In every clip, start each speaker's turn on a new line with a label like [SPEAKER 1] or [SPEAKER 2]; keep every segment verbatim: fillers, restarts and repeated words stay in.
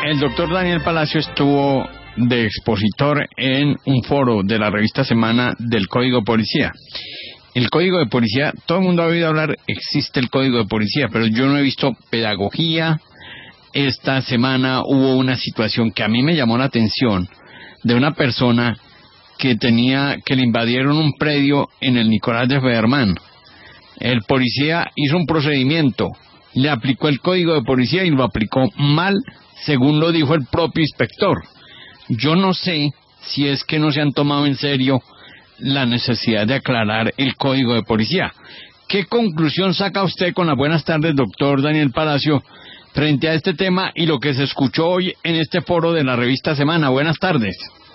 [SPEAKER 1] el doctor Daniel Palacio estuvo de expositor en un foro de la revista Semana del Código de Policía. El Código de Policía, todo el mundo ha oído hablar, existe el Código de Policía, pero yo no he visto pedagogía. Esta semana hubo una situación que a mí me llamó la atención de una persona que tenía, que le invadieron un predio en el Nicolás de Federman. El policía hizo un procedimiento, le aplicó el Código de Policía y lo aplicó mal, según lo dijo el propio inspector. Yo no sé si es que no se han tomado en serio la necesidad de aclarar el Código de Policía. ¿Qué conclusión saca usted con las buenas tardes, doctor Daniel Palacio, frente a este tema y lo que se escuchó hoy en este foro de la revista Semana? Buenas tardes.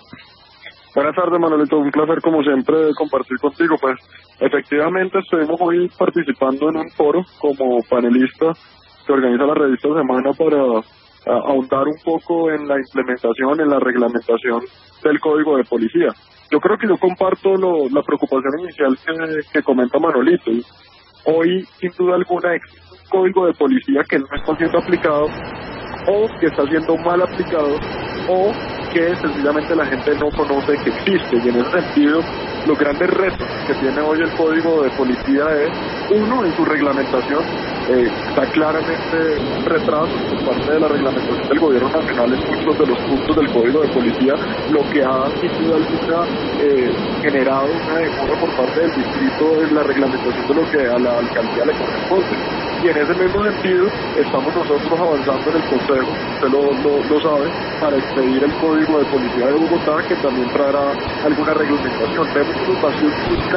[SPEAKER 2] Buenas tardes, Manolito. Un placer, como siempre, compartir contigo. Pues, efectivamente, estuvimos hoy participando en un foro como panelista que organiza la revista Semana para a, ahondar un poco en la implementación, en la reglamentación del Código de Policía. Yo creo que yo comparto lo, la preocupación inicial que, que comenta Manolito. Hoy, sin duda alguna, existe un Código de Policía que no está siendo aplicado, o que está siendo mal aplicado, o que sencillamente la gente no conoce que existe. Y en ese sentido, los grandes retos que tiene hoy el Código de Policía es, uno, en su reglamentación, eh, está claramente un retraso por parte de la reglamentación del Gobierno Nacional en muchos de los puntos del Código de Policía, lo que ha, sin duda alguna, eh, generado una demora por parte del distrito en la reglamentación de lo que a la alcaldía le corresponde. Y en ese mismo sentido, estamos nosotros avanzando en el Consejo, usted lo, lo, lo sabe, para expedir el Código de Policía de Bogotá, que también traerá alguna reglamentación. Vemos unos vacíos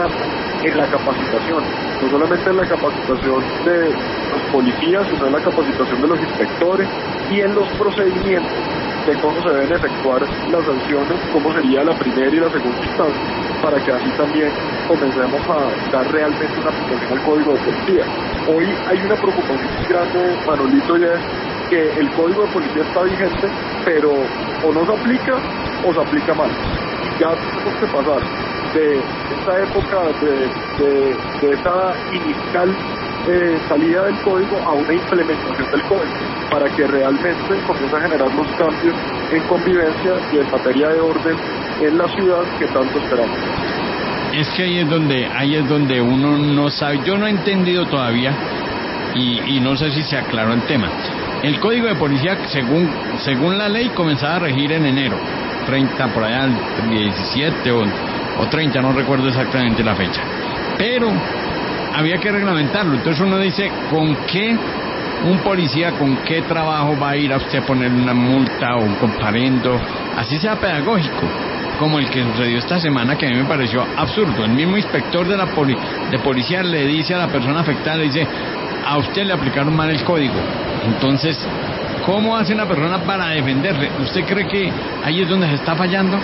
[SPEAKER 2] en la capacitación, no solamente en la capacitación de los policías, sino en la capacitación de los inspectores y en los procedimientos de cómo se deben efectuar las sanciones, cómo sería la primera y la segunda instancia, para que así también comencemos a dar realmente una aplicación al Código de Policía. Hoy hay una preocupación muy grande, Manolito, ya es que el Código de Policía está vigente, pero o no se aplica o se aplica mal. Ya tenemos que pasar de esta época, de, de, de esa inicial eh, salida del código a una implementación del código, para que realmente comience a generar los cambios en convivencia y en materia de orden en la ciudad que tanto esperamos.
[SPEAKER 1] Es que ahí es donde ahí es donde uno no sabe, yo no he entendido todavía y, y no sé si se aclaró el tema. El Código de Policía, según según la ley, comenzaba a regir en enero, treinta por allá, diecisiete o, o treinta, no recuerdo exactamente la fecha. Pero había que reglamentarlo, entonces uno dice, ¿con qué un policía, con qué trabajo va a ir a usted a poner una multa o un comparendo, así sea pedagógico, como el que sucedió esta semana, que a mí me pareció absurdo? El mismo inspector de la poli de policía le dice a la persona afectada, le dice, a usted le aplicaron mal el código. Entonces, ¿cómo hace una persona para defenderle? ¿Usted cree que ahí es donde se está fallando?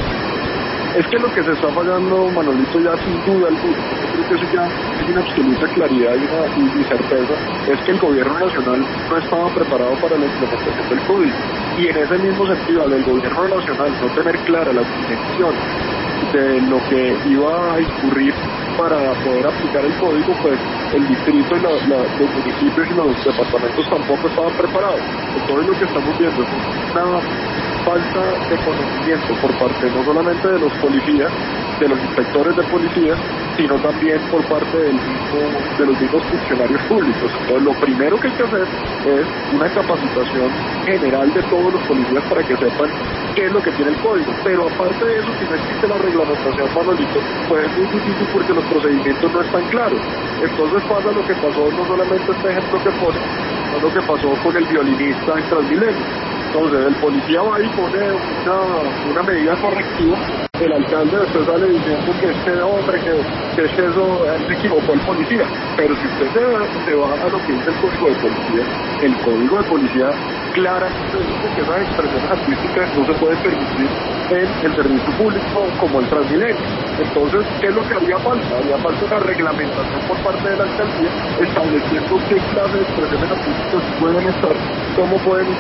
[SPEAKER 2] Es que lo que se está fallando, Manolito, ya sin duda alguna, yo creo que eso ya es una absoluta claridad y, una, y, y certeza, es que el Gobierno Nacional no estaba preparado para la implementación del código. Y en ese mismo sentido, al Gobierno Nacional no tener clara la dimensión de lo que iba a incurrir para poder aplicar el código, pues el distrito y la, la, los municipios y los departamentos tampoco estaban preparados. Entonces lo que estamos viendo es una falta de conocimiento por parte no solamente de los policías, de los inspectores de policía, sino también por parte del mismo, de los mismos funcionarios públicos. Entonces lo primero que hay que hacer es una capacitación general de todos los policías para que sepan qué es lo que tiene el código. Pero aparte de eso, si no existe la reglamentación, Manolito, pues es muy difícil porque los procedimientos no están claros. Entonces pasa lo que pasó, no solamente este ejemplo que pone, sino lo que pasó con el violinista en Transmilenio. Entonces el policía va y pone una, una medida correctiva, el alcalde después sale diciendo que este hombre, que, que es eso, él se equivocó el policía. Pero si usted se, se va a lo que dice el Código de Policía, el Código de Policía claramente dice que esas expresiones artísticas no se pueden permitir en el servicio público como el Transmilenio. Entonces, ¿qué es lo que haría falta? Haría falta una reglamentación por parte de la alcaldía estableciendo qué clase de expresiones artísticas pueden estar, cómo pueden estar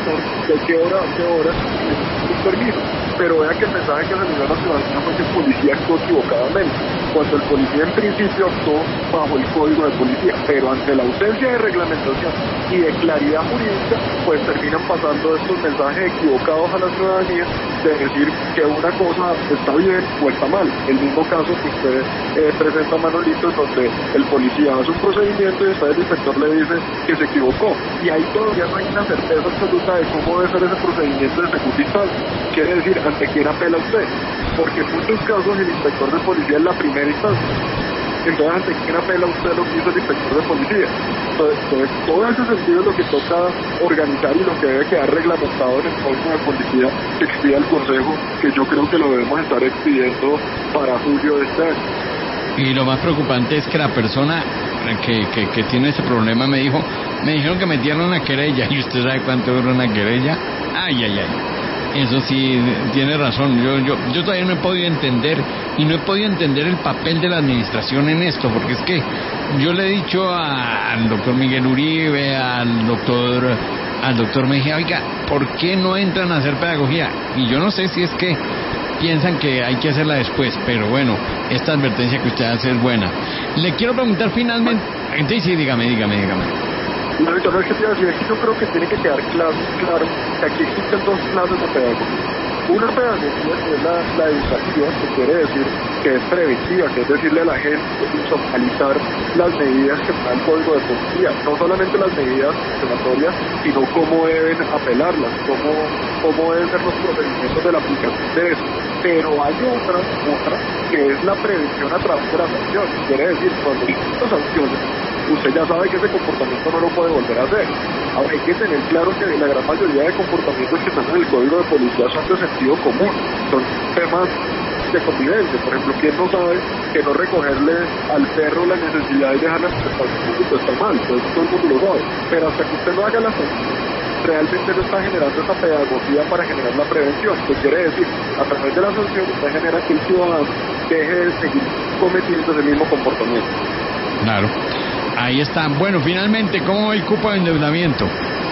[SPEAKER 2] de qué hora a qué hora un permiso. Pero vea que el mensaje que se le dio a la ciudadanía fue que el policía actuó equivocadamente, cuando el policía en principio actuó bajo el código de policía, pero ante la ausencia de reglamentación y de claridad jurídica, pues terminan pasando estos mensajes equivocados a la ciudadanía de decir que una cosa está bien o está mal. El mismo caso que usted eh, presenta, Manolito, en donde el policía hace un procedimiento y después el inspector le dice que se equivocó, y ahí todavía no hay una certeza absoluta de cómo debe ser ese procedimiento de segunda instancia. Quiere decir, ¿ante quién apela usted? Porque en muchos casos el inspector de policía es la primera instancia. Entonces, ¿ante quién apela usted lo que hizo el inspector de policía? Entonces, entonces, todo ese sentido es lo que toca organizar y lo que debe quedar reglamentado en el código de policía que expida el Consejo, que yo creo que lo debemos estar expidiendo para julio de este año.
[SPEAKER 1] Y lo más preocupante es que la persona que, que, que tiene ese problema me dijo, me dijeron que metieron una querella, y usted sabe cuánto dura una querella. Ay, ay, ay. Eso sí, tiene razón. Yo, yo, yo todavía no he podido entender, y no he podido entender el papel de la administración en esto, porque es que yo le he dicho a, al doctor Miguel Uribe, al doctor, al doctor Mejía, oiga, ¿por qué no entran a hacer pedagogía? Y yo no sé si es que piensan que hay que hacerla después, pero bueno, esta advertencia que usted hace es buena. Le quiero preguntar finalmente, sí, sí, dígame, dígame, dígame.
[SPEAKER 2] No, yo no es que te iba a decir, es que yo creo que tiene que quedar claro, claro que aquí existen dos clases de pedagogía. Una pedagogía que es la, la educación, que quiere decir que es preventiva, que es decirle a la gente, socializar las medidas que da el código de policía, no solamente las medidas sancionatorias, sino cómo deben apelarlas, cómo, cómo deben ser los procedimientos de la aplicación de eso. Pero hay otra, otra, que es la prevención a través de la sanción, quiere decir, cuando las sanciones, usted ya sabe que ese comportamiento no lo puede volver a hacer. Ahora hay que tener claro que la gran mayoría de comportamientos que están en el código de policía son de sentido común, son temas de convivencia. Por ejemplo, ¿quién no sabe que no recogerle al perro la necesidad de dejar las público está mal? Entonces todo el mundo lo sabe. Pero hasta que usted no haga la sanción, realmente no está generando esa pedagogía para generar la prevención. ¿Qué quiere decir? A través de la sanción usted genera que el ciudadano deje de seguir cometiendo ese mismo comportamiento.
[SPEAKER 1] Claro. Ahí está. Bueno, finalmente, ¿cómo va el cupo de endeudamiento?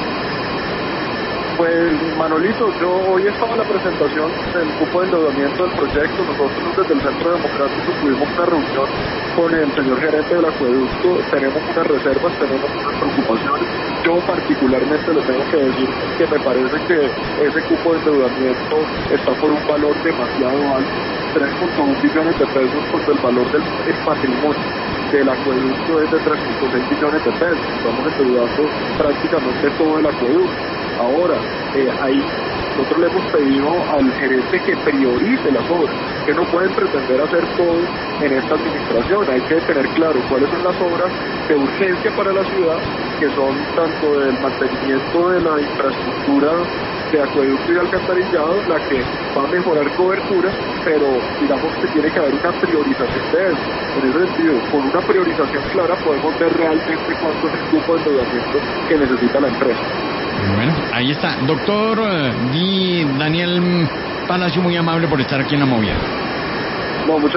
[SPEAKER 2] Pues, Manolito, yo hoy estaba en la presentación del cupo de endeudamiento del proyecto. Nosotros desde el Centro Democrático tuvimos una reunión con el señor gerente del acueducto. Tenemos unas reservas, tenemos unas preocupaciones. Yo particularmente le tengo que decir que me parece que ese cupo de endeudamiento está por un valor demasiado alto, tres punto uno billones de pesos, cuando el valor del el patrimonio del acueducto es de tres punto seis billones de pesos. Estamos endeudando prácticamente todo el acueducto. Ahora, eh, ahí nosotros le hemos pedido al gerente que priorice las obras, que no pueden pretender hacer todo en esta administración. Hay que tener claro cuáles son las obras de urgencia para la ciudad, que son tanto el mantenimiento de la infraestructura de acueducto y de alcantarillado, la que va a mejorar cobertura, pero digamos que tiene que haber una priorización de eso. En ese sentido, con una priorización clara podemos ver realmente cuánto es el cupo de endeudamiento que necesita la empresa.
[SPEAKER 1] Bueno, ahí está. Doctor uh, Daniel Palacio, muy amable por estar aquí en La Movida.
[SPEAKER 2] No, muchas